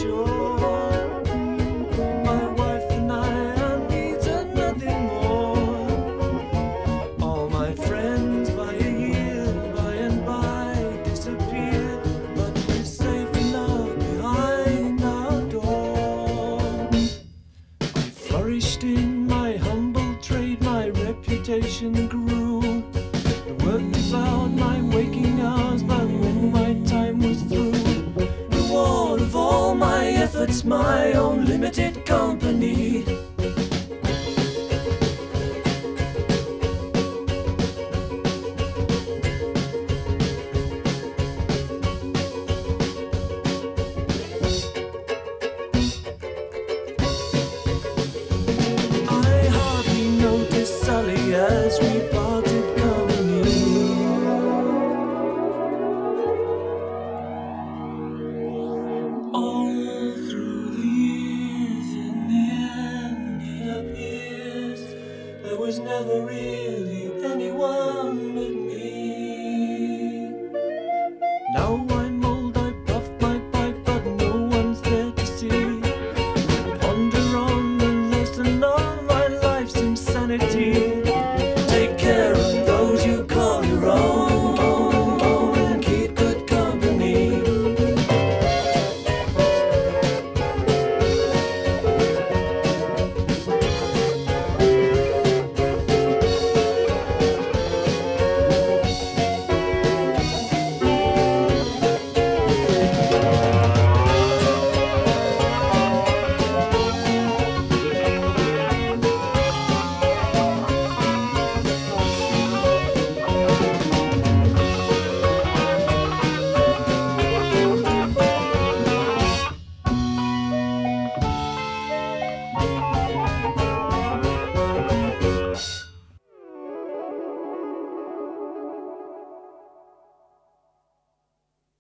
shore. My wife and I needed nothing more. All my friends by a year, by and by, disappeared, but we're safe enough behind our door. I flourished in my humble trade, my reputation grew. The work devoured my waking hours, but when my time was through, reward of all my efforts, my own limited company. I hardly noticed Sally as we parted company. All through the years, in the end it appears there was never real